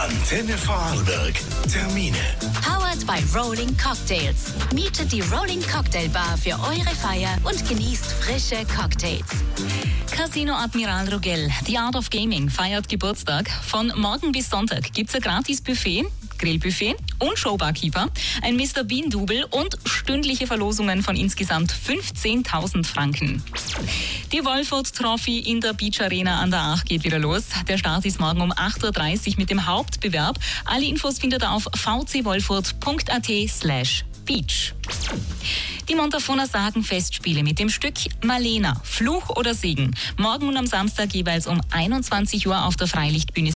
Antenne Vorarlberg. Termine. Powered by Rolling Cocktails. Mietet die Rolling Cocktail Bar für eure Feier und genießt frische Cocktails. Casino Admiral Rogel, The Art of Gaming, feiert Geburtstag. Von morgen bis Sonntag gibt es ein gratis Buffet, Grillbuffet und Showbarkeeper, ein Mr. Bean-Double und stündliche Verlosungen von insgesamt 15.000 Franken. Die Wolfurt Trophy in der Beach Arena an der Aach geht wieder los. Der Start ist morgen um 8.30 Uhr mit dem Hauptbewerb. Alle Infos findet ihr auf vcwolfurt.at/beach. Die Montafoner Sagenfestspiele mit dem Stück Malena, Fluch oder Segen. Morgen und am Samstag jeweils um 21 Uhr auf der Freilichtbühne